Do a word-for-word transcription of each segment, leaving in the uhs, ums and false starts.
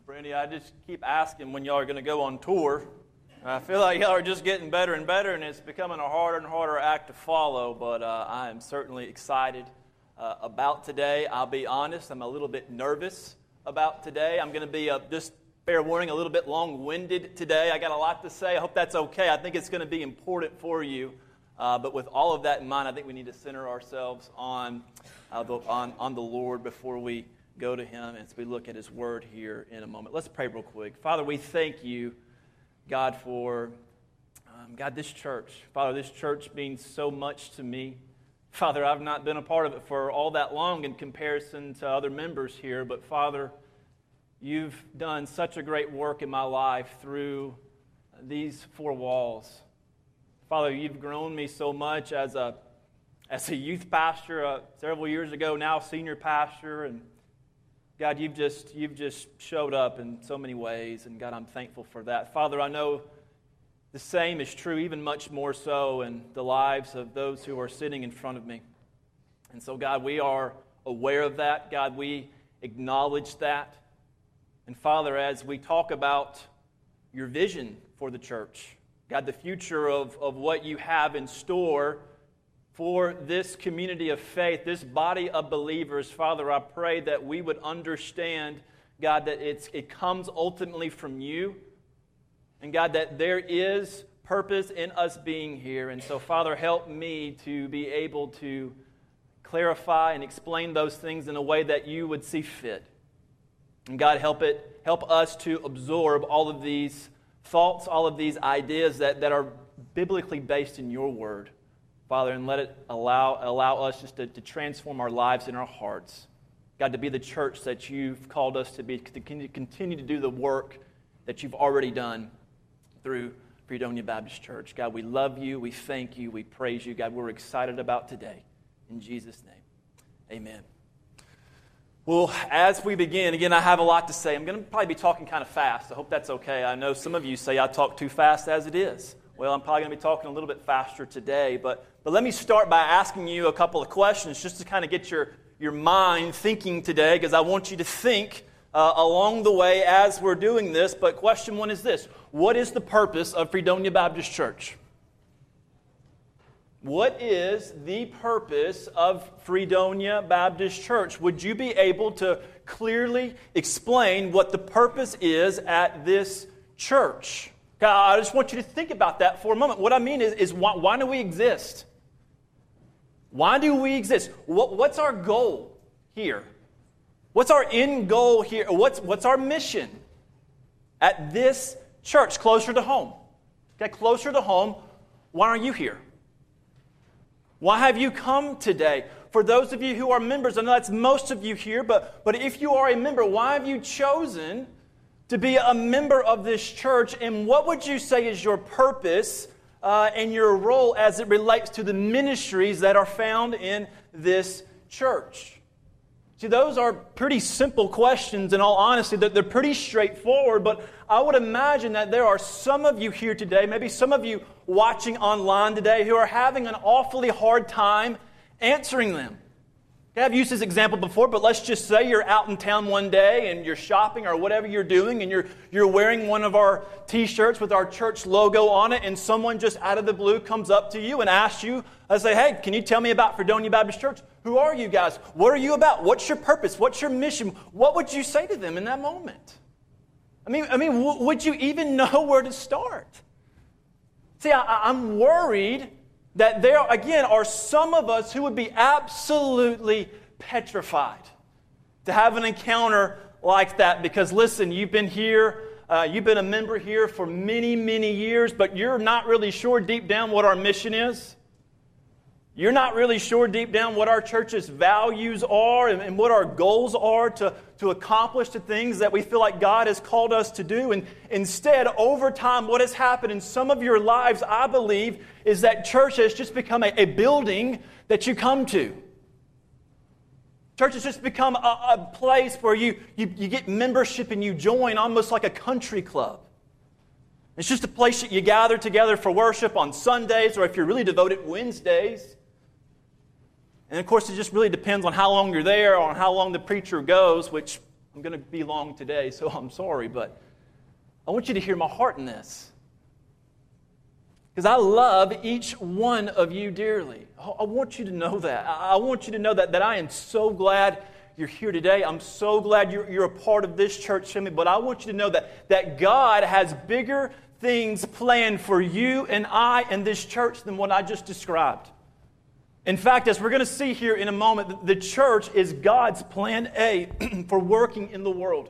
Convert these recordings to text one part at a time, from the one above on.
Brandy, I just keep asking when y'all are going to go on tour. I feel like y'all are just getting better and better, and it's becoming a harder and harder act to follow, but uh, I am certainly excited uh, about today. I'll be honest, I'm a little bit nervous about today. I'm going to be, uh, just fair warning, a little bit long-winded today. I got a lot to say. I hope that's okay. I think it's going to be important for you. Uh, but with all of that in mind, I think we need to center ourselves on, uh, the, on, on the Lord before we go to Him as we look at His Word here in a moment. Let's pray real quick. Father, we thank you, God, for, um, God, this church. Father, this church means so much to me. Father, I've not been a part of it for all that long in comparison to other members here, but Father, you've done such a great work in my life through these four walls. Father, you've grown me so much as a as a youth pastor uh, several years ago, now senior pastor, and God, you've just you've just showed up in so many ways, and God, I'm thankful for that. Father, I know the same is true, even much more so in the lives of those who are sitting in front of me. And so, God, we are aware of that. God, we acknowledge that. And Father, as we talk about your vision for the church, God, the future of, of what you have in store for this community of faith, this body of believers, Father, I pray that we would understand, God, that it's, it comes ultimately from you. And God, that there is purpose in us being here. And so, Father, help me to be able to clarify and explain those things in a way that you would see fit. And God, help it, help us to absorb all of these thoughts, all of these ideas that, that are biblically based in your word. Father, and let it allow allow us just to, to transform our lives and our hearts. God, to be the church that you've called us to be, to continue to do the work that you've already done through Fredonia Baptist Church. God, we love you, we thank you, we praise you. God, we're excited about today. In Jesus' name, amen. Well, as we begin, again, I have a lot to say. I'm going to probably be talking kind of fast. I hope that's okay. I know some of you say I talk too fast as it is. Well, I'm probably going to be talking a little bit faster today, but, but let me start by asking you a couple of questions just to kind of get your, your mind thinking today, because I want you to think uh, along the way as we're doing this. But question one is this: what is the purpose of Fredonia Baptist Church? What is the purpose of Fredonia Baptist Church? Would you be able to clearly explain what the purpose is at this church? I just want you to think about that for a moment. What I mean is, is why, why do we exist? Why do we exist? What, what's our goal here? What's our end goal here? What's, what's our mission at this church, closer to home? Okay, closer to home, why are you here? Why have you come today? For those of you who are members, I know that's most of you here, but, but if you are a member, why have you chosen to be a member of this church? And what would you say is your purpose uh, and your role as it relates to the ministries that are found in this church? See, those are pretty simple questions, in all honesty. They're pretty straightforward, but I would imagine that there are some of you here today, maybe some of you watching online today, who are having an awfully hard time answering them. Okay, I've used this example before, but let's just say you're out in town one day and you're shopping or whatever you're doing, and you're you're wearing one of our T-shirts with our church logo on it, and someone just out of the blue comes up to you and asks you, I say, hey, can you tell me about Fredonia Baptist Church? Who are you guys? What are you about? What's your purpose? What's your mission? What would you say to them in that moment? I mean, I mean, w- would you even know where to start? See, I, I'm worried that there, again, are some of us who would be absolutely petrified to have an encounter like that. Because, listen, you've been here, uh, you've been a member here for many, many years, but you're not really sure deep down what our mission is. You're not really sure deep down what our church's values are and, and what our goals are to, to accomplish the things that we feel like God has called us to do. And instead, over time, what has happened in some of your lives, I believe, is that church has just become a, a building that you come to. Church has just become a, a place where you, you, you get membership and you join, almost like a country club. It's just a place that you gather together for worship on Sundays, or if you're really devoted, Wednesdays. And of course, it just really depends on how long you're there or on how long the preacher goes, which I'm going to be long today, so I'm sorry, but I want you to hear my heart in this. Because I love each one of you dearly. I want you to know that. I want you to know that, that I am so glad you're here today. I'm so glad you're, you're a part of this church family, but I want you to know that, that God has bigger things planned for you and I and this church than what I just described. In fact, as we're going to see here in a moment, the church is God's plan A for working in the world.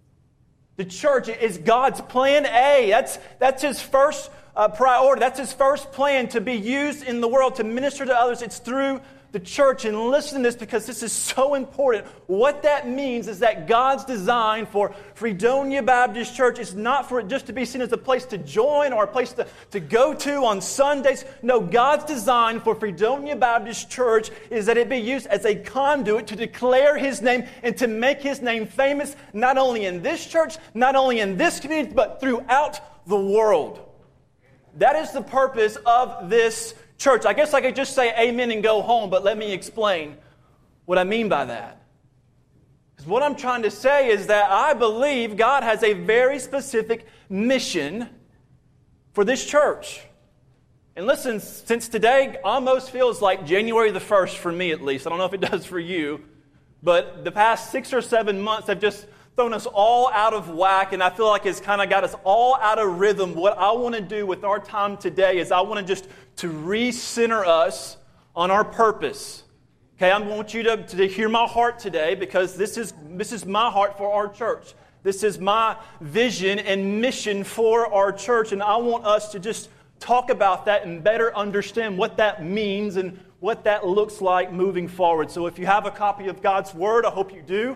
The church is God's plan A. That's, that's His first uh, priority. That's His first plan to be used in the world, to minister to others. It's through the church. And listen to this because this is so important. What that means is that God's design for Fredonia Baptist Church is not for it just to be seen as a place to join or a place to, to go to on Sundays. No, God's design for Fredonia Baptist Church is that it be used as a conduit to declare His name and to make His name famous, not only in this church, not only in this community, but throughout the world. That is the purpose of this church. I guess I could just say amen and go home, but let me explain what I mean by that. Because what I'm trying to say is that I believe God has a very specific mission for this church. And listen, since today almost feels like January the first for me at least, I don't know if it does for you, but the past six or seven months have just thrown us all out of whack, and I feel like it's kind of got us all out of rhythm. What I want to do with our time today is I want to just to recenter us on our purpose. Okay, I want you to, to hear my heart today because this is this is my heart for our church. This is my vision and mission for our church, and I want us to just talk about that and better understand what that means and what that looks like moving forward. So if you have a copy of God's Word, I hope you do.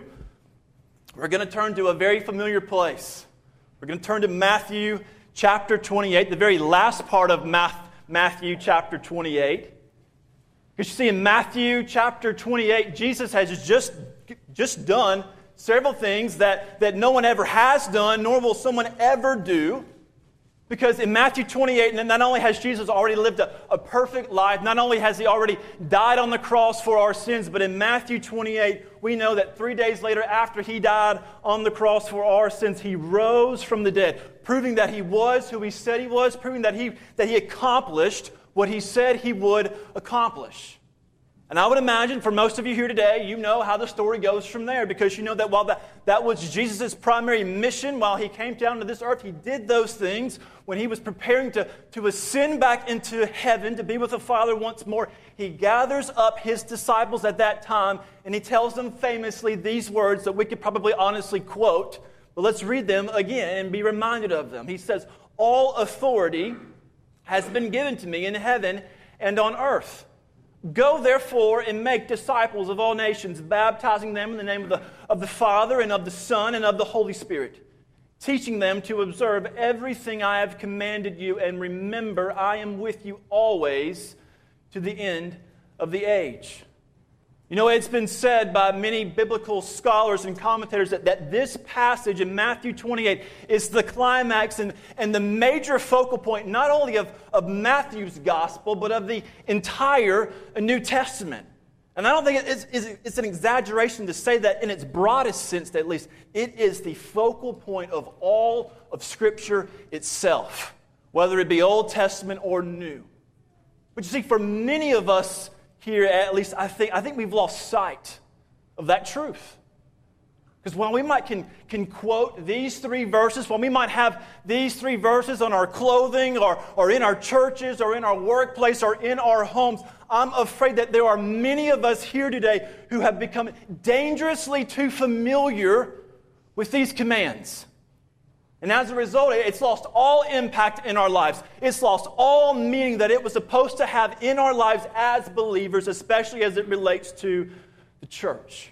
We're going to turn to a very familiar place. We're going to turn to Matthew chapter twenty-eight, the very last part of Matthew chapter twenty-eight. Because you see, in Matthew chapter twenty-eight, Jesus has just, just done several things that, that no one ever has done, nor will someone ever do. Because in Matthew twenty-eight, not only has Jesus already lived a, a perfect life, not only has He already died on the cross for our sins, but in Matthew twenty-eight, we know that three days later after He died on the cross for our sins, He rose from the dead, proving that He was who He said He was, proving that He, that he accomplished what He said He would accomplish. And I would imagine for most of you here today, you know how the story goes from there, because you know that while that, that was Jesus' primary mission while He came down to this earth, He did those things when He was preparing to, to ascend back into heaven to be with the Father once more. He gathers up His disciples at that time, and He tells them famously these words that we could probably honestly quote, but let's read them again and be reminded of them. He says, "All authority has been given to me in heaven and on earth. Go, therefore, and make disciples of all nations, baptizing them in the name of the, of the Father and of the Son and of the Holy Spirit, teaching them to observe everything I have commanded you, and remember, I am with you always to the end of the age." You know, it's been said by many biblical scholars and commentators that, that this passage in Matthew twenty-eight is the climax and, and the major focal point not only of, of Matthew's gospel, but of the entire New Testament. And I don't think it's, it's, it's an exaggeration to say that in its broadest sense, at least, it is the focal point of all of Scripture itself, whether it be Old Testament or New. But you see, for many of us here, at least, I think I think we've lost sight of that truth. Because while we might can, can quote these three verses, while we might have these three verses on our clothing or, or in our churches or in our workplace or in our homes, I'm afraid that there are many of us here today who have become dangerously too familiar with these commands. And as a result, it's lost all impact in our lives. It's lost all meaning that it was supposed to have in our lives as believers, especially as it relates to the church.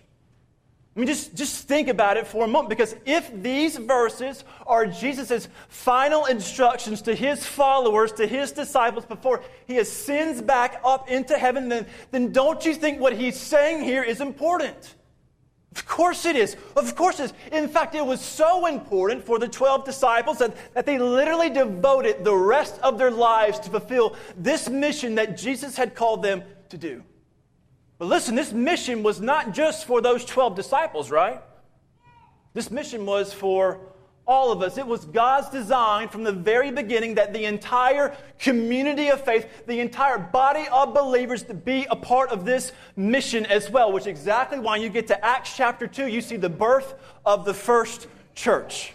I mean, just, just think about it for a moment, because if these verses are Jesus' final instructions to His followers, to His disciples, before He ascends back up into heaven, then, then don't you think what He's saying here is important? Of course it is. Of course it is. In fact, it was so important for the twelve disciples that, that they literally devoted the rest of their lives to fulfill this mission that Jesus had called them to do. But listen, this mission was not just for those twelve disciples, right? This mission was for all of us. It was God's design from the very beginning that the entire community of faith, the entire body of believers to be a part of this mission as well, which is exactly why you get to Acts chapter two, you see the birth of the first church.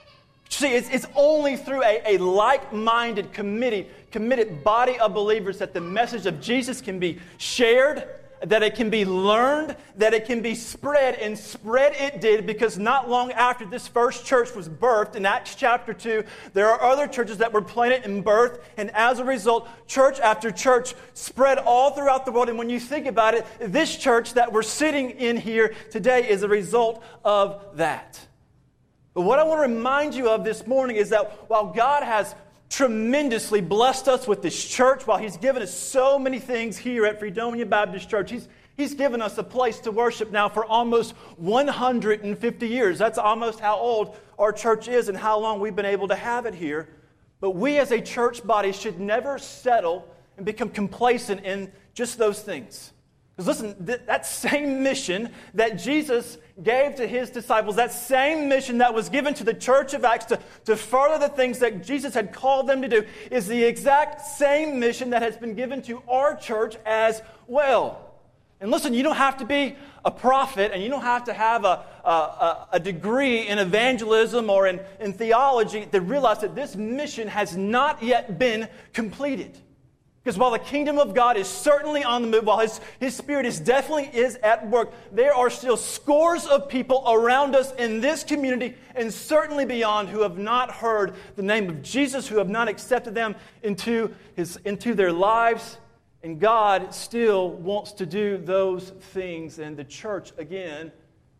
See, it's, it's only through a, a like-minded, committed, committed body of believers that the message of Jesus can be shared, that it can be learned, that it can be spread, and spread it did, because not long after this first church was birthed in Acts chapter two, there are other churches that were planted and birthed, and as a result, church after church spread all throughout the world. And when you think about it, this church that we're sitting in here today is a result of that. But what I want to remind you of this morning is that while God has tremendously blessed us with this church, while He's given us so many things here at Fredonia Baptist Church, He's, he's given us a place to worship now for almost one hundred fifty years. That's almost how old our church is and how long we've been able to have it here. But we as a church body should never settle and become complacent in just those things. Because listen, th- that same mission that Jesus gave to His disciples, that same mission that was given to the church of Acts to, to further the things that Jesus had called them to do, is the exact same mission that has been given to our church as well. And listen, you don't have to be a prophet, and you don't have to have a, a, a degree in evangelism or in, in theology to realize that this mission has not yet been completed. Because while the kingdom of God is certainly on the move, while His, His Spirit is definitely is at work, there are still scores of people around us in this community and certainly beyond who have not heard the name of Jesus, who have not accepted them into, his, into their lives. And God still wants to do those things. And the church, again,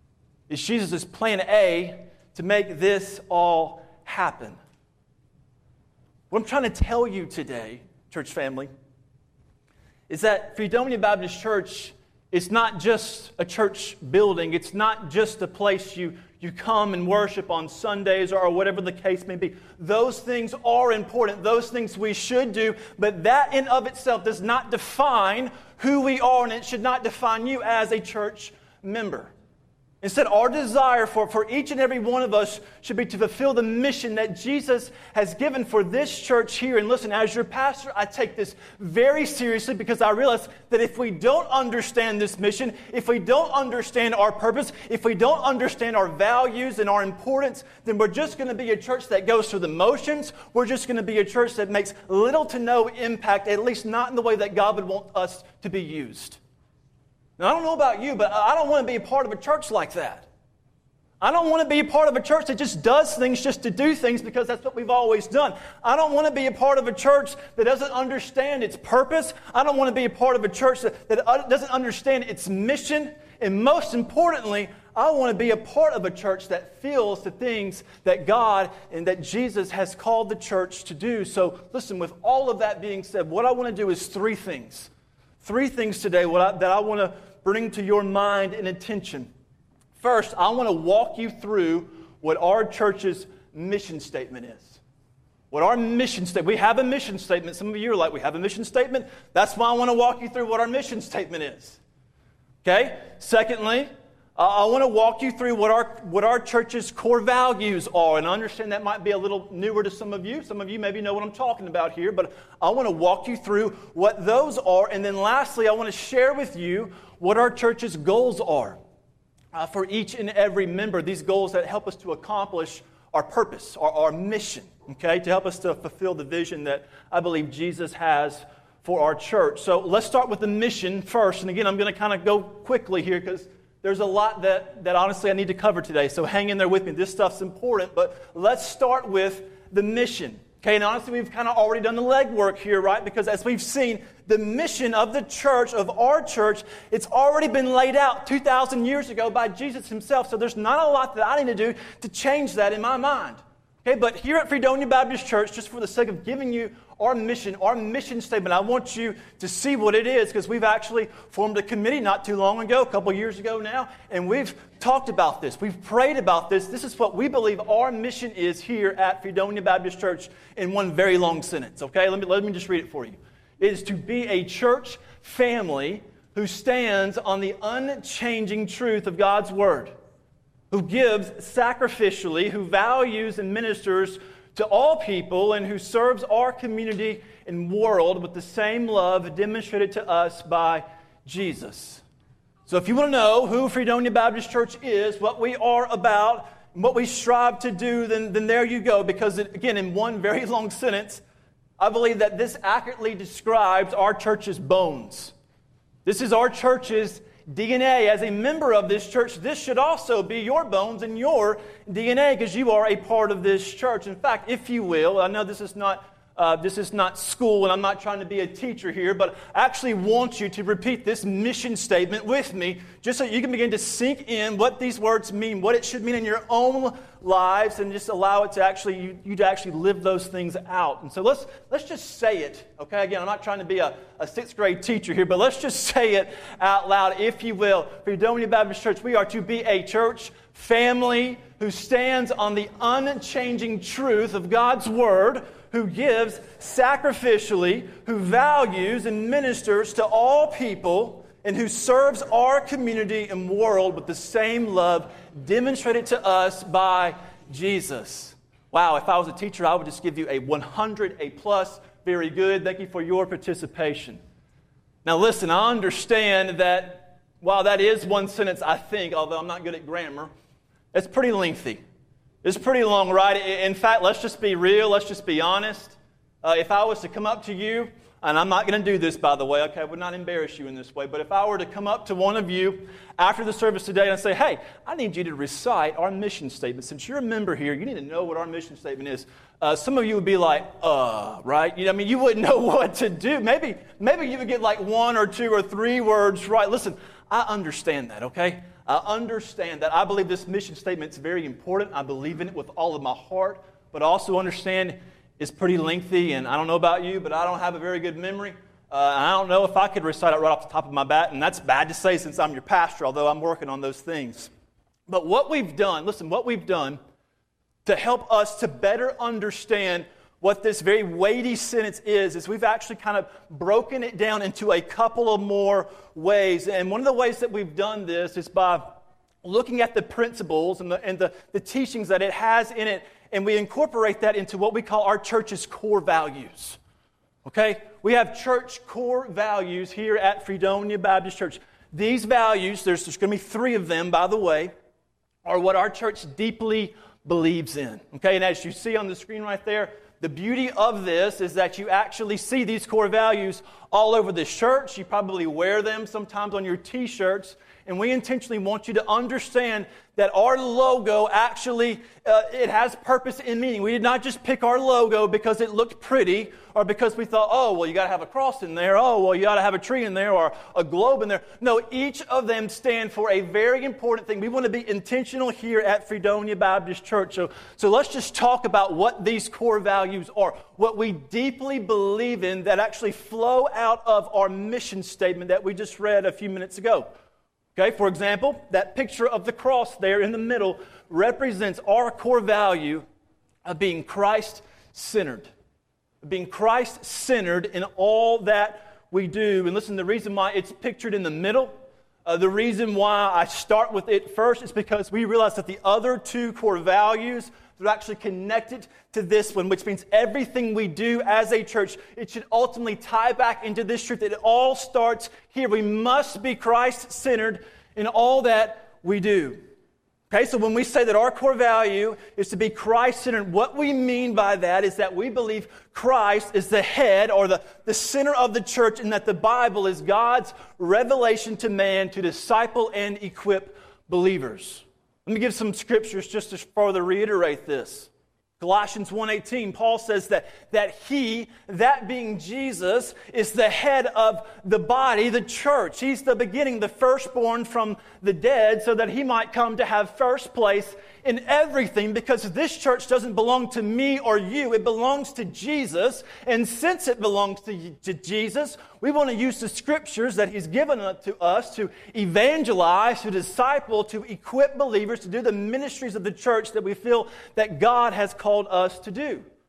is Jesus' plan A to make this all happen. What I'm trying to tell you today, church family, is that Fredonia Baptist Church is not just a church building. It's not just a place you, you come and worship on Sundays or whatever the case may be. Those things are important. Those things we should do. But that in of itself does not define who we are, and it should not define you as a church member. Instead, our desire for, for each and every one of us should be to fulfill the mission that Jesus has given for this church here. And listen, as your pastor, I take this very seriously, because I realize that if we don't understand this mission, if we don't understand our purpose, if we don't understand our values and our importance, then we're just going to be a church that goes through the motions. We're just going to be a church that makes little to no impact, at least not in the way that God would want us to be used. Now, I don't know about you, but I don't want to be a part of a church like that. I don't want to be a part of a church that just does things just to do things because that's what we've always done. I don't want to be a part of a church that doesn't understand its purpose. I don't want to be a part of a church that, that doesn't understand its mission. And most importantly, I want to be a part of a church that feels the things that God and that Jesus has called the church to do. So listen, with all of that being said, what I want to do is three things. Three things today what I, that I want to bring to your mind and attention. First, I want to walk you through what our church's mission statement is. What our mission statement, we have a mission statement. Some of you are like, we have a mission statement? That's why I want to walk you through what our mission statement is. Okay? Secondly, uh, I want to walk you through what our, what our church's core values are. And I understand that might be a little newer to some of you. Some of you maybe know what I'm talking about here. But I want to walk you through what those are. And then lastly, I want to share with you what our church's goals are uh, for each and every member. These goals that help us to accomplish our purpose, our, our mission, okay, to help us to fulfill the vision that I believe Jesus has for our church. So let's start with the mission first. And again, I'm going to kind of go quickly here because there's a lot that, that honestly I need to cover today. So hang in there with me. This stuff's important, but let's start with the mission. Okay, and honestly, we've kind of already done the legwork here, right? Because as we've seen, the mission of the church, of our church, it's already been laid out two thousand years ago by Jesus Himself. So there's not a lot that I need to do to change that in my mind. Okay, but here at Fredonia Baptist Church, just for the sake of giving you our mission, our mission statement, I want you to see what it is, because we've actually formed a committee not too long ago, a couple years ago now, and we've talked about this. We've prayed about this. This is what we believe our mission is here at Fredonia Baptist Church in one very long sentence, okay? Let me, let me just read it for you. It is to be a church family who stands on the unchanging truth of God's Word. who gives sacrificially, who values and ministers to all people, and who serves our community and world with the same love demonstrated to us by Jesus. So if you want to know who Fredonia Baptist Church is, what we are about, and what we strive to do, then, then there you go. Because, it, again, in one very long sentence, I believe that this accurately describes our church's bones. This is our church's D N A. As a member of this church, this should also be your bones and your D N A, because you are a part of this church. In fact, if you will, I know this is not uh, this is not school, and I'm not trying to be a teacher here, but I actually want you to repeat this mission statement with me, just so you can begin to sink in what these words mean, what it should mean in your own lives, and just allow it to actually you, you to actually live those things out. And so let's let's just say it. Okay, again, I'm not trying to be a, a sixth grade teacher here, but let's just say it out loud, if you will. Fredonia Baptist Church, we are to be a church family who stands on the unchanging truth of God's Word, who gives sacrificially, who values and ministers to all people, and who serves our community and world with the same love demonstrated to us by Jesus. Wow, if I was a teacher, I would just give you a one hundred, a plus. Very good. Thank you for your participation. Now listen, I understand that while that is one sentence, I think, although I'm not good at grammar, it's pretty lengthy. It's pretty long, right? In fact, let's just be real. Let's just be honest. Uh, if I was to come up to you, and I'm not going to do this, by the way, okay, I would not embarrass you in this way, but if I were to come up to one of you after the service today and say, hey, I need you to recite our mission statement. Since you're a member here, you need to know what our mission statement is. Uh, some of you would be like, uh, right? You know, I mean, you wouldn't know what to do. Maybe, maybe you would get like one or two or three words right. Listen, I understand that, okay? I understand that. I believe this mission statement is very important. I believe in it with all of my heart, but I also understand it's pretty lengthy, and I don't know about you, but I don't have a very good memory. Uh, I don't know if I could recite it right off the top of my bat, and that's bad to say since I'm your pastor, although I'm working on those things. But what we've done, listen, what we've done to help us to better understand what this very weighty sentence is, is we've actually kind of broken it down into a couple of more ways. And one of the ways that we've done this is by looking at the principles and the, and the, the teachings that it has in it, and we incorporate that into what we call our church's core values. Okay? We have church core values here at Fredonia Baptist Church. These values, there's, there's going to be three of them, by the way, are what our church deeply believes in. Okay? And as you see on the screen right there, the beauty of this is that you actually see these core values all over the church. You probably wear them sometimes on your t-shirts. And we intentionally want you to understand that our logo actually, uh, it has purpose and meaning. We did not just pick our logo because it looked pretty or because we thought, oh, well, you got to have a cross in there. Oh, well, you got to have a tree in there or a globe in there. No, each of them stand for a very important thing. We want to be intentional here at Fredonia Baptist Church. So, so let's just talk about what these core values are, what we deeply believe in that actually flow out of our mission statement that we just read a few minutes ago. Okay, for example, that picture of the cross there in the middle represents our core value of being Christ-centered. Being Christ-centered in all that we do. And listen, the reason why it's pictured in the middle, uh, the reason why I start with it first is because we realize that the other two core values are actually connected to this one, which means everything we do as a church, it should ultimately tie back into this truth that it all starts here. We must be Christ-centered in all that we do. Okay, so when we say that our core value is to be Christ-centered, what we mean by that is that we believe Christ is the head or the, the center of the church, and that the Bible is God's revelation to man to disciple and equip believers. Let me give some scriptures just to further reiterate this. Colossians one eighteen, Paul says that, that he, that being Jesus, is the head of the body, the church. He's the beginning, the firstborn from the dead, so that he might come to have first place in everything, because this church doesn't belong to me or you. It belongs to Jesus. And since it belongs to, to Jesus, we want to use the scriptures that he's given to us to evangelize, to disciple, to equip believers to do the ministries of the church that we feel that God has called us to do.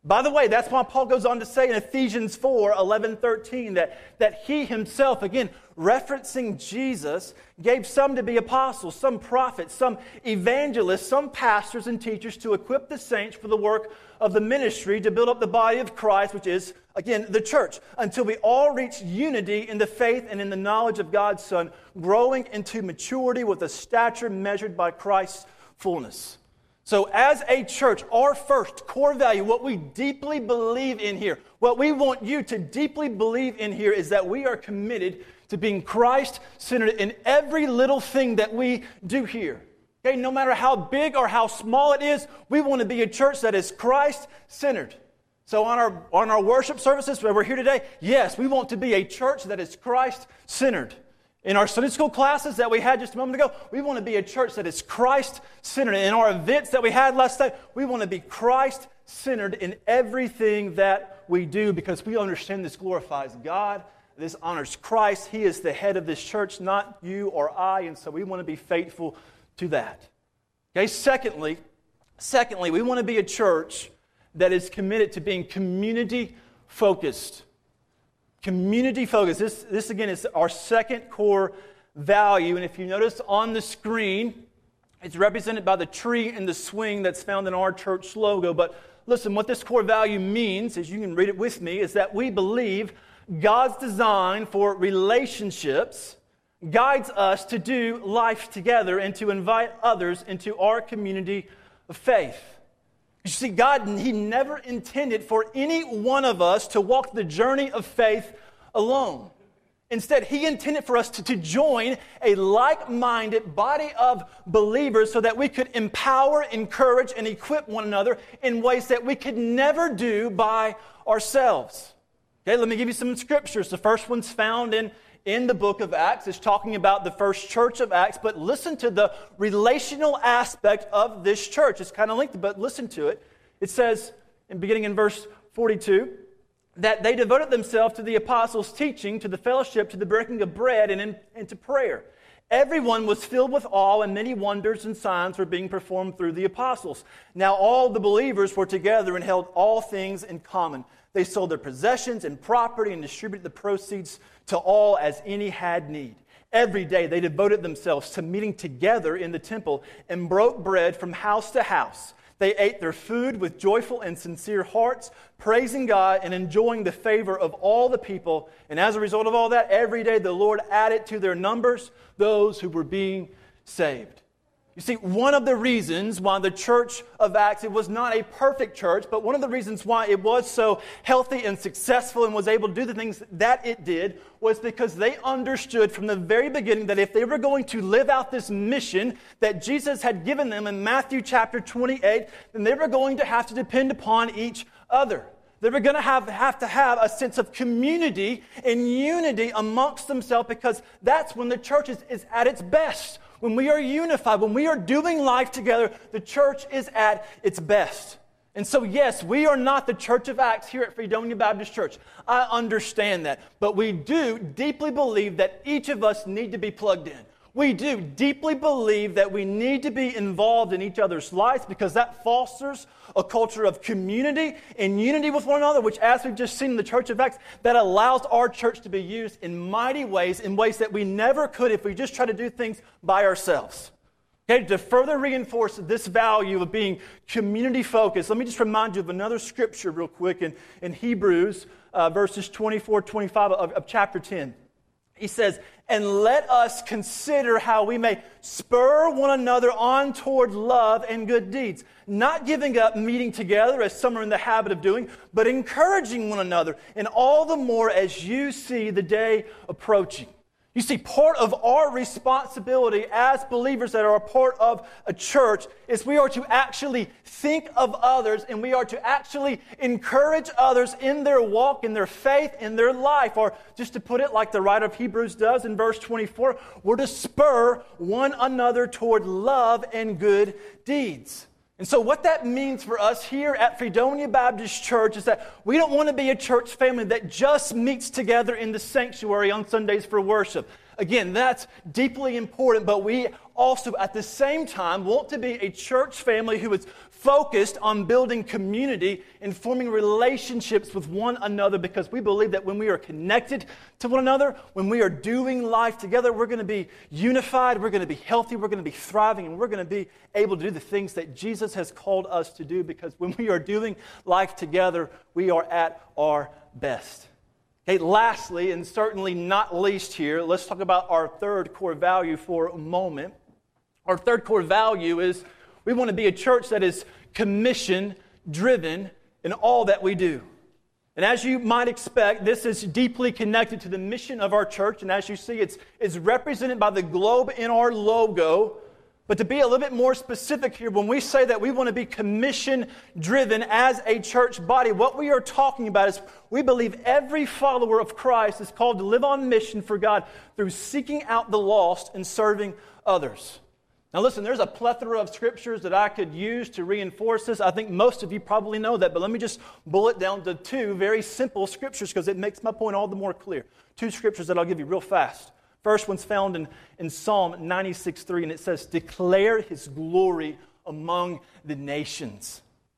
By the way, that's why Paul goes on to say in Ephesians four, eleven, thirteen, that, that he himself, again, referencing Jesus, gave some to be apostles, some prophets, some evangelists, some pastors and teachers to equip the saints for the work of the ministry, to build up the body of Christ, which is, again, the church, until we all reach unity in the faith and in the knowledge of God's Son, growing into maturity with a stature measured by Christ's fullness. So as a church, our first core value, what we deeply believe in here, what we want you to deeply believe in here is that we are committed to being Christ-centered in every little thing that we do here. Okay, no matter how big or how small it is, we want to be a church that is Christ-centered. So on our, on our worship services where we're here today, yes, we want to be a church that is Christ-centered. In our Sunday school classes that we had just a moment ago, we want to be a church that is Christ-centered. In our events that we had last night, we want to be Christ-centered in everything that we do because we understand this glorifies God, this honors Christ. He is the head of this church, not you or I, and so we want to be faithful to that. Okay, secondly, secondly, we want to be a church that is committed to being community-focused. Community focus. This, this again is our second core value. And if you notice on the screen, it's represented by the tree and the swing that's found in our church logo. But listen, what this core value means, as you can read it with me, is that we believe God's design for relationships guides us to do life together and to invite others into our community of faith. You see, God, He never intended for any one of us to walk the journey of faith alone. Instead, He intended for us to, to join a like-minded body of believers so that we could empower, encourage, and equip one another in ways that we could never do by ourselves. Okay, let me give you some scriptures. The first one's found in in the book of Acts. It's talking about the first church of Acts, but listen to the relational aspect of this church. It's kind of lengthy, but listen to it. It says, in beginning in verse forty-two, that they devoted themselves to the apostles' teaching, to the fellowship, to the breaking of bread, and, in, and to prayer. Everyone was filled with awe, and many wonders and signs were being performed through the apostles. Now all the believers were together and held all things in common. They sold their possessions and property and distributed the proceeds to all as any had need. Every day they devoted themselves to meeting together in the temple and broke bread from house to house. They ate their food with joyful and sincere hearts, praising God and enjoying the favor of all the people. And as a result of all that, every day the Lord added to their numbers those who were being saved. You see, one of the reasons why the church of Acts, it was not a perfect church, but one of the reasons why it was so healthy and successful and was able to do the things that it did was because they understood from the very beginning that if they were going to live out this mission that Jesus had given them in Matthew chapter twenty-eight, then they were going to have to depend upon each other. They were going to have, have to have a sense of community and unity amongst themselves because that's when the church is, is at its best. When we are unified, when we are doing life together, the church is at its best. And so, yes, we are not the Church of Acts here at Fredonia Baptist Church. I understand that. But we do deeply believe that each of us need to be plugged in. We do deeply believe that we need to be involved in each other's lives because that fosters a culture of community and unity with one another, which, as we've just seen in the Church of Acts, that allows our church to be used in mighty ways, in ways that we never could if we just try to do things by ourselves. Okay, to further reinforce this value of being community-focused, let me just remind you of another scripture real quick in, in Hebrews, uh, verses twenty-four, twenty-five of, of chapter ten. He says, and let us consider how we may spur one another on toward love and good deeds, not giving up meeting together as some are in the habit of doing, but encouraging one another, and all the more as you see the day approaching. You see, part of our responsibility as believers that are a part of a church is we are to actually think of others and we are to actually encourage others in their walk, in their faith, in their life. Or just to put it like the writer of Hebrews does in verse twenty-four, we're to spur one another toward love and good deeds. And so what that means for us here at Fredonia Baptist Church is that we don't want to be a church family that just meets together in the sanctuary on Sundays for worship. Again, that's deeply important, but we also at the same time want to be a church family who is focused on building community and forming relationships with one another, because we believe that when we are connected to one another, when we are doing life together, we're going to be unified, we're going to be healthy, we're going to be thriving, and we're going to be able to do the things that Jesus has called us to do, because when we are doing life together, we are at our best. Okay, lastly, and certainly not least here, let's talk about our third core value for a moment. Our third core value is we want to be a church that is commission-driven in all that we do. And as you might expect, this is deeply connected to the mission of our church. And as you see, it's, it's represented by the globe in our logo. But to be a little bit more specific here, when we say that we want to be commission-driven as a church body, what we are talking about is we believe every follower of Christ is called to live on mission for God through seeking out the lost and serving others. Now listen, there's a plethora of scriptures that I could use to reinforce this. I think most of you probably know that, but let me just bullet down to two very simple scriptures because it makes my point all the more clear. Two scriptures that I'll give you real fast. First one's found in, in Psalm ninety-six three, and it says, "Declare His glory among the nations."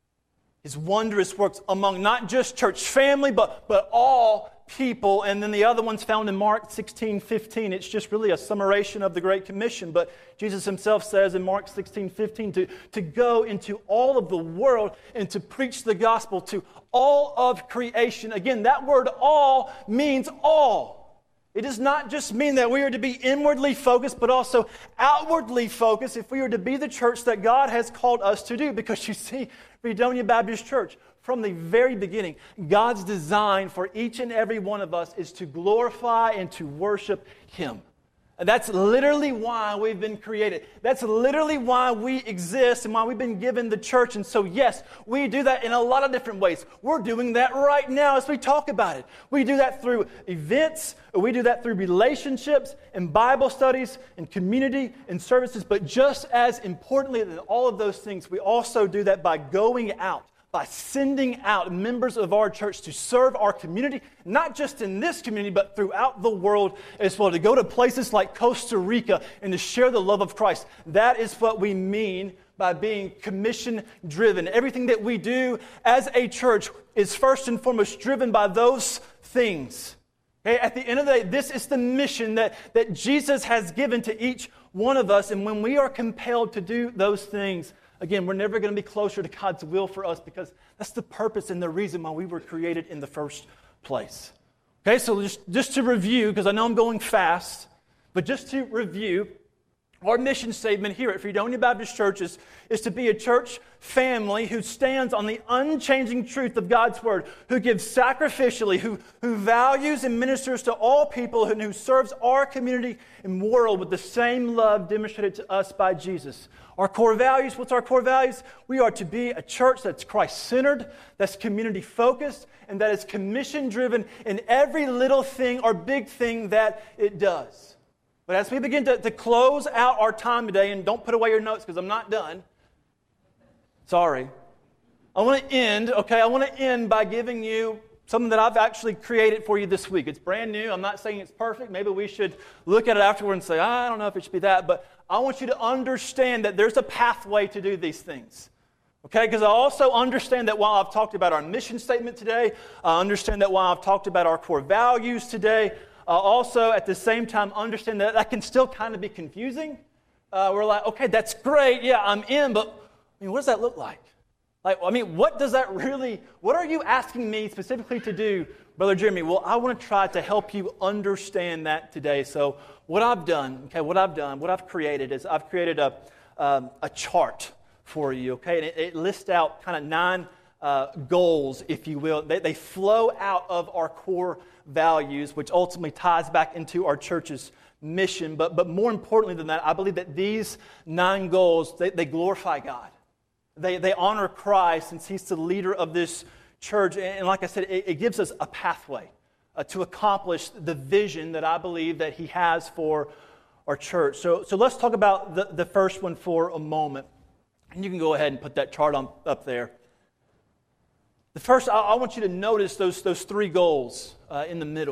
His wondrous works among not just church family, but, but all people. And then the other one's found in Mark sixteen fifteen. It's just really a summation of the Great Commission. But Jesus Himself says in Mark sixteen fifteen to, to go into all of the world and to preach the gospel to all of creation. Again, that word all means all. It does not just mean that we are to be inwardly focused, but also outwardly focused if we are to be the church that God has called us to do. Because you see, Fredonia Baptist Church, from the very beginning, God's design for each and every one of us is to glorify and to worship Him. And that's literally why we've been created. That's literally why we exist and why we've been given the church. And so, yes, we do that in a lot of different ways. We're doing that right now as we talk about it. We do that through events, or we do that through relationships and Bible studies and community and services. But just as importantly than all of those things, we also do that by going out, by sending out members of our church to serve our community, not just in this community, but throughout the world as well, to go to places like Costa Rica and to share the love of Christ. That is what we mean by being commission-driven. Everything that we do as a church is first and foremost driven by those things. Okay? At the end of the day, this is the mission that, that Jesus has given to each one of us, and when we are compelled to do those things, again, we're never going to be closer to God's will for us, because that's the purpose and the reason why we were created in the first place. Okay, so just, just to review, because I know I'm going fast, but just to review, our mission statement here at Fredonia Baptist Church is, is to be a church family who stands on the unchanging truth of God's Word, who gives sacrificially, who, who values and ministers to all people, and who serves our community and world with the same love demonstrated to us by Jesus. Our core values, what's our core values? We are to be a church that's Christ-centered, that's community-focused, and that is commission-driven in every little thing or big thing that it does. But as we begin to, to close out our time today, and don't put away your notes because I'm not done. Sorry. I want to end, okay, I want to end by giving you something that I've actually created for you this week. It's brand new. I'm not saying it's perfect. Maybe we should look at it afterward and say, I don't know if it should be that. But I want you to understand that there's a pathway to do these things. Okay, because I also understand that while I've talked about our mission statement today, I understand that while I've talked about our core values today, I also at the same time understand that that can still kind of be confusing. Uh, we're like, okay, that's great. Yeah, I'm in, but I mean, what does that look like? Like, I mean, what does that really, what are you asking me specifically to do, Brother Jeremy? Well, I want to try to help you understand that today. So what I've done, okay, what I've done, what I've created is I've created a, um, a chart for you, okay? And it, it lists out kind of nine uh, goals, if you will. They, they flow out of our core values, which ultimately ties back into our church's mission. But, but more importantly than that, I believe that these nine goals, they, they glorify God. They, they honor Christ since He's the leader of this church. And like I said, it, it gives us a pathway uh, to accomplish the vision that I believe that He has for our church. So, so let's talk about the, the first one for a moment. And you can go ahead and put that chart on up there. The first, I, I want you to notice those, those three goals uh, in the middle.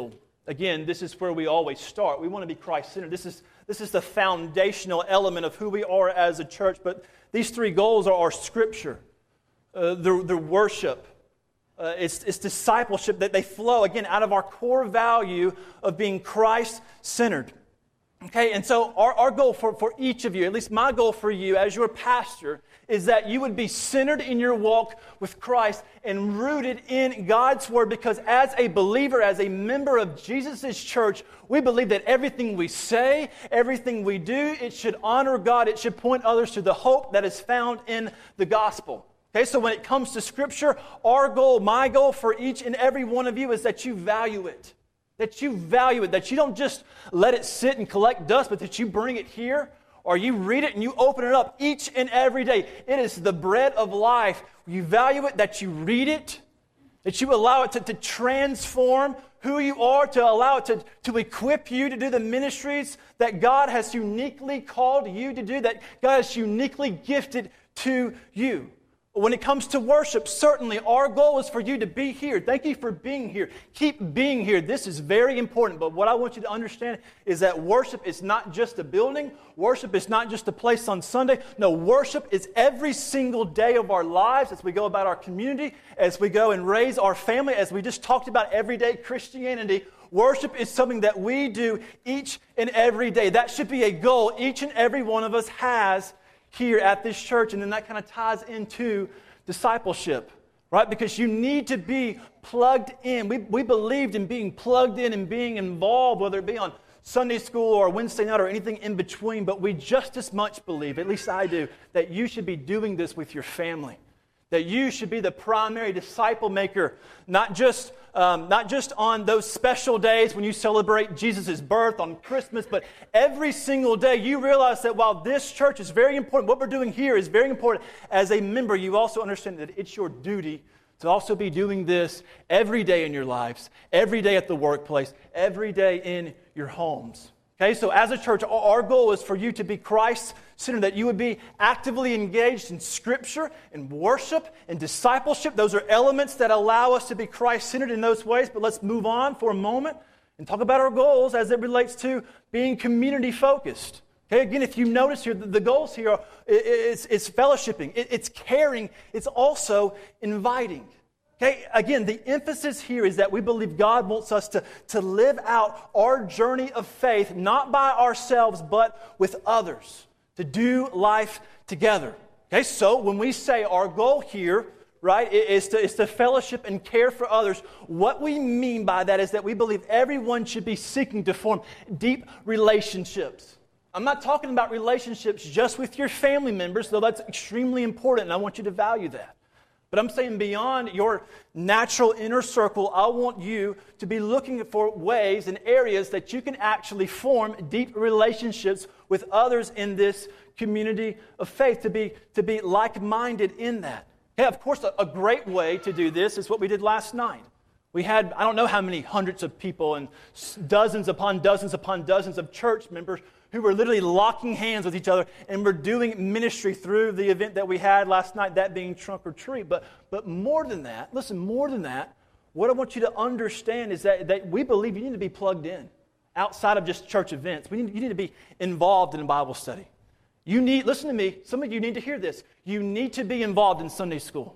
Again, this is where we always start. We want to be Christ-centered. This is, this is the foundational element of who we are as a church. But these three goals are our Scripture, uh, the, the worship, uh, it's, it's discipleship, that they flow, again, out of our core value of being Christ-centered. Okay, and so our, our goal for, for each of you, at least my goal for you as your pastor, is that you would be centered in your walk with Christ and rooted in God's Word, because as a believer, as a member of Jesus' church, we believe that everything we say, everything we do, it should honor God. It should point others to the hope that is found in the gospel. Okay, so when it comes to Scripture, our goal, my goal for each and every one of you is that you value it. That you value it, that you don't just let it sit and collect dust, but that you bring it here, or you read it and you open it up each and every day. It is the bread of life. You value it, that you read it, that you allow it to, to transform who you are, to allow it to, to equip you to do the ministries that God has uniquely called you to do, that God has uniquely gifted to you. When it comes to worship, certainly our goal is for you to be here. Thank you for being here. Keep being here. This is very important. But what I want you to understand is that worship is not just a building. Worship is not just a place on Sunday. No, worship is every single day of our lives as we go about our community, as we go and raise our family, as we just talked about everyday Christianity. Worship is something that we do each and every day. That should be a goal each and every one of us has here at this church, and then that kind of ties into discipleship, right? Because you need to be plugged in. We, we believed in being plugged in and being involved, whether it be on Sunday school or Wednesday night or anything in between, but we just as much believe, at least I do, that you should be doing this with your family, that you should be the primary disciple maker, not just Um, not just on those special days when you celebrate Jesus' birth on Christmas, but every single day you realize that while this church is very important, what we're doing here is very important, as a member, you also understand that it's your duty to also be doing this every day in your lives, every day at the workplace, every day in your homes. Okay, so as a church, our goal is for you to be Christ-centered, that you would be actively engaged in Scripture, in worship, in discipleship. Those are elements that allow us to be Christ-centered in those ways. But let's move on for a moment and talk about our goals as it relates to being community-focused. Okay, again, if you notice here, the goals here are it's, it's fellowshipping, it's caring, it's also inviting. Okay, again, the emphasis here is that we believe God wants us to, to live out our journey of faith, not by ourselves, but with others, to do life together. Okay, so when we say our goal here, right, is to, is to fellowship and care for others, what we mean by that is that we believe everyone should be seeking to form deep relationships. I'm not talking about relationships just with your family members, though that's extremely important, and I want you to value that. But I'm saying beyond your natural inner circle, I want you to be looking for ways and areas that you can actually form deep relationships with others in this community of faith, to be, to be like-minded in that. Yeah, of course, a, a great way to do this is what we did last night. We had, I don't know how many hundreds of people and dozens upon dozens upon dozens of church members who were literally locking hands with each other, and were doing ministry through the event that we had last night, that being Trunk or Treat. But, but more than that, listen, more than that, what I want you to understand is that, that we believe you need to be plugged in outside of just church events. We need, you need to be involved in a Bible study. You need, listen to me, some of you need to hear this. You need to be involved in Sunday school.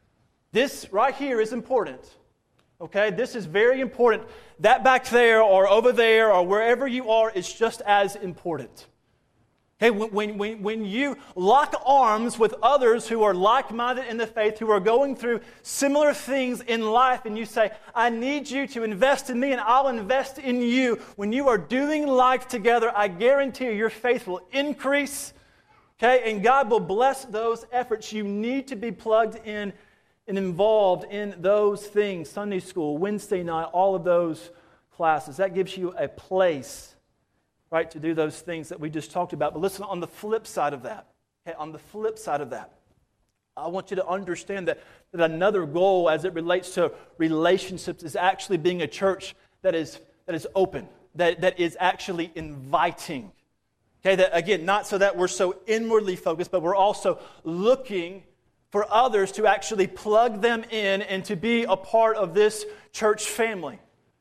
This right here is important. Okay, this is very important. That back there or over there or wherever you are is just as important. Okay, when, when, when you lock arms with others who are like-minded in the faith, who are going through similar things in life, and you say, I need you to invest in me and I'll invest in you. When you are doing life together, I guarantee you your faith will increase. Okay, and God will bless those efforts. You need to be plugged in and involved in those things, Sunday school, Wednesday night, all of those classes. That gives you a place, right, to do those things that we just talked about. But listen, on the flip side of that, okay, on the flip side of that, I want you to understand that, that another goal as it relates to relationships is actually being a church that is, that is open, that, that is actually inviting. Okay, that again, not so that we're so inwardly focused, but we're also looking for others to actually plug them in and to be a part of this church family.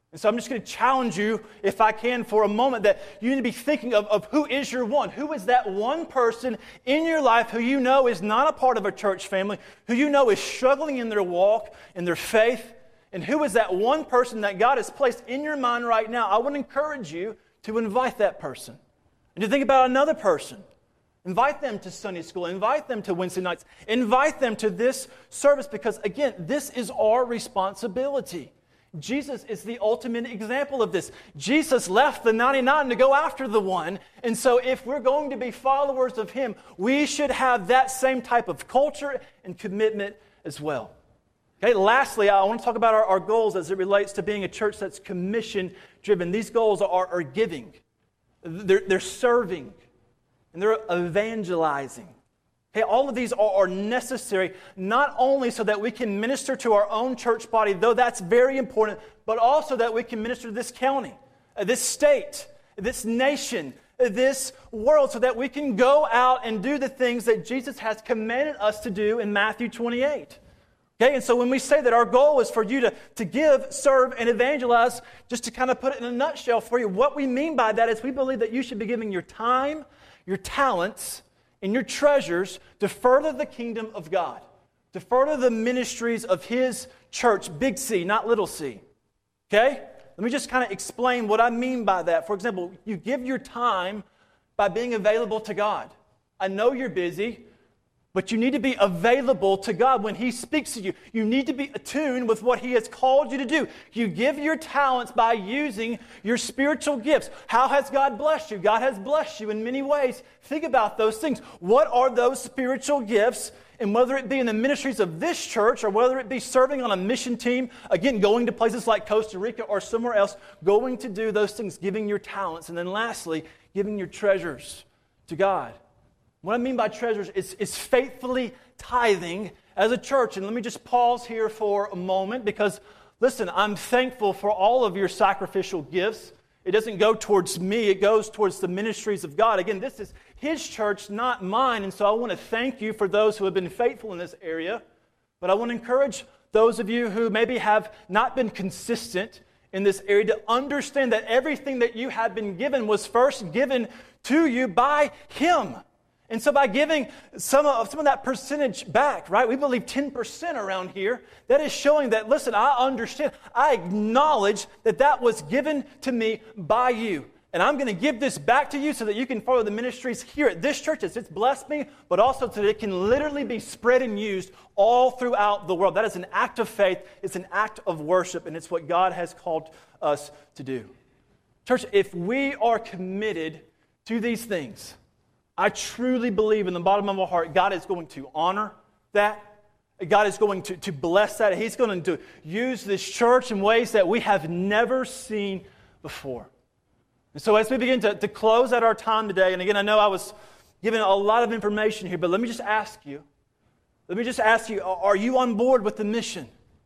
And so I'm just going to challenge you, if I can, for a moment, that you need to be thinking of, of who is your one. Who is that one person in your life who you know is not a part of a church family, who you know is struggling in their walk, in their faith, and who is that one person that God has placed in your mind right now? I want to encourage you to invite that person. And to think about another person. Invite them to Sunday school. Invite them to Wednesday nights. Invite them to this service because, again, this is our responsibility. Jesus is the ultimate example of this. Jesus left the ninety-nine to go after the one. And so if we're going to be followers of Him, we should have that same type of culture and commitment as well. Okay, lastly, I want to talk about our, our goals as it relates to being a church that's commission-driven. These goals are, are giving. They're, they're serving. And they're evangelizing. Okay, all of these are, are necessary not only so that we can minister to our own church body, though that's very important, but also that we can minister to this county, uh, this state, this nation, uh, this world, so that we can go out and do the things that Jesus has commanded us to do in Matthew twenty-eight. Okay, and so when we say that our goal is for you to, to give, serve, and evangelize, just to kind of put it in a nutshell for you, what we mean by that is we believe that you should be giving your time, your talents, and your treasures to further the kingdom of God, to further the ministries of His church, big C, not little c. Okay? Let me just kind of explain what I mean by that. For example, you give your time by being available to God. I know you're busy, but you need to be available to God when He speaks to you. You need to be attuned with what He has called you to do. You give your talents by using your spiritual gifts. How has God blessed you? God has blessed you in many ways. Think about those things. What are those spiritual gifts? And whether it be in the ministries of this church or whether it be serving on a mission team, again, going to places like Costa Rica or somewhere else, going to do those things, giving your talents. And then lastly, giving your treasures to God. What I mean by treasures is, is faithfully tithing as a church. And let me just pause here for a moment because, listen, I'm thankful for all of your sacrificial gifts. It doesn't go towards me. It goes towards the ministries of God. Again, this is His church, not mine. And so I want to thank you for those who have been faithful in this area. But I want to encourage those of you who maybe have not been consistent in this area to understand that everything that you have been given was first given to you by Him. And so by giving some of, some of that percentage back, right? We believe ten percent around here. That is showing that, listen, I understand. I acknowledge that that was given to me by you. And I'm going to give this back to you so that you can follow the ministries here at this church as it's blessed me, but also so that it can literally be spread and used all throughout the world. That is an act of faith. It's an act of worship, and it's what God has called us to do. Church, if we are committed to these things, I truly believe in the bottom of my heart, God is going to honor that. God is going to, to bless that. He's going to use this church in ways that we have never seen before. And so as we begin to, to close out our time today, and again, I know I was giving a lot of information here, but let me just ask you, let me just ask you, are you on board with the mission?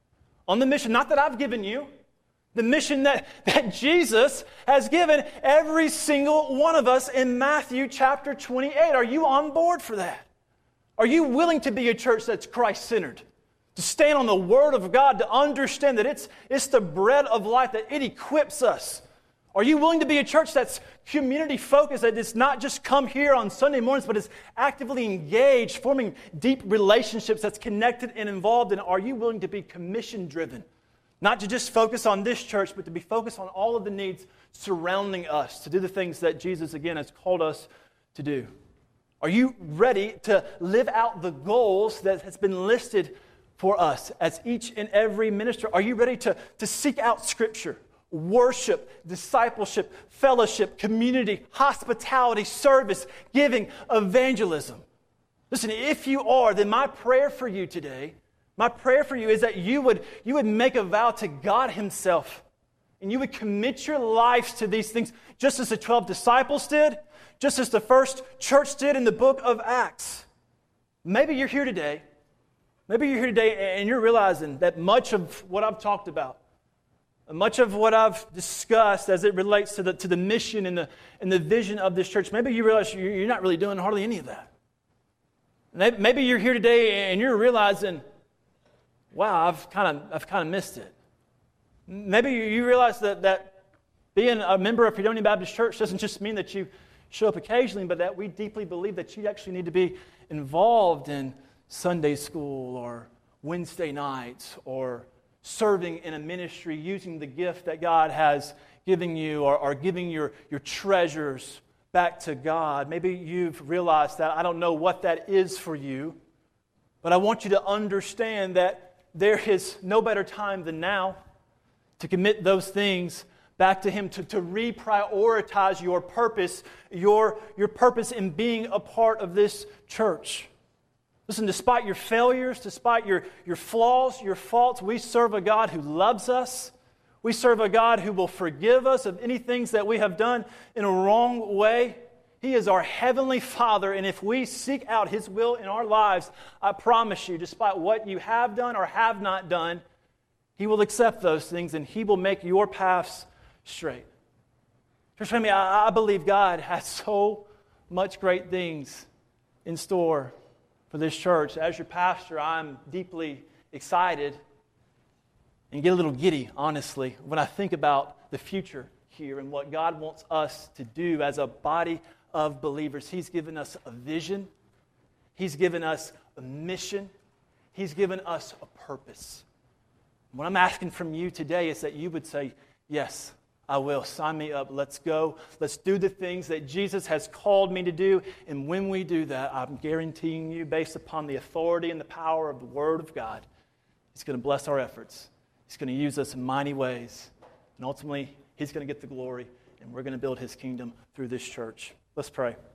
On the mission, not that I've given you, the mission that, that Jesus has given every single one of us in Matthew chapter twenty-eight. Are you on board for that? Are you willing to be a church that's Christ-centered? To stand on the Word of God, to understand that it's, it's the bread of life, that it equips us. Are you willing to be a church that's community-focused, that it's not just come here on Sunday mornings, but is actively engaged, forming deep relationships that's connected and involved? And are you willing to be commission-driven? Not to just focus on this church, but to be focused on all of the needs surrounding us, to do the things that Jesus, again, has called us to do. Are you ready to live out the goals that has been listed for us as each and every minister? Are you ready to, to seek out Scripture, worship, discipleship, fellowship, community, hospitality, service, giving, evangelism? Listen, if you are, then my prayer for you today My prayer for you is that you would, you would make a vow to God Himself, and you would commit your lives to these things, just as the twelve disciples did, just as the first church did in the book of Acts. Maybe you're here today, maybe you're here today and you're realizing that much of what I've talked about, much of what I've discussed as it relates to the, to the mission and the, and the vision of this church, maybe you realize you're, you're not really doing hardly any of that. Maybe you're here today and you're realizing, wow, I've kind of I've kind of missed it. Maybe you realize that, that being a member of Fredonia Baptist Church doesn't just mean that you show up occasionally, but that we deeply believe that you actually need to be involved in Sunday school or Wednesday nights or serving in a ministry, using the gift that God has given you, or, or giving your, your treasures back to God. Maybe you've realized that. I don't know what that is for you, but I want you to understand that there is no better time than now to commit those things back to Him, to, to reprioritize your purpose, your, your purpose in being a part of this church. Listen, despite your failures, despite your, your flaws, your faults, we serve a God who loves us. We serve a God who will forgive us of any things that we have done in a wrong way. He is our heavenly Father, and if we seek out His will in our lives, I promise you, despite what you have done or have not done, He will accept those things and He will make your paths straight. Church family, I, I believe God has so much great things in store for this church. As your pastor, I'm deeply excited and get a little giddy, honestly, when I think about the future here and what God wants us to do as a body of believers. He's given us a vision. He's given us a mission. He's given us a purpose. What I'm asking from you today is that you would say, yes, I will. Sign me up. Let's go. Let's do the things that Jesus has called me to do. And when we do that, I'm guaranteeing you, based upon the authority and the power of the Word of God, He's going to bless our efforts. He's going to use us in mighty ways. And ultimately, He's going to get the glory. And we're going to build His kingdom through this church. Let's pray.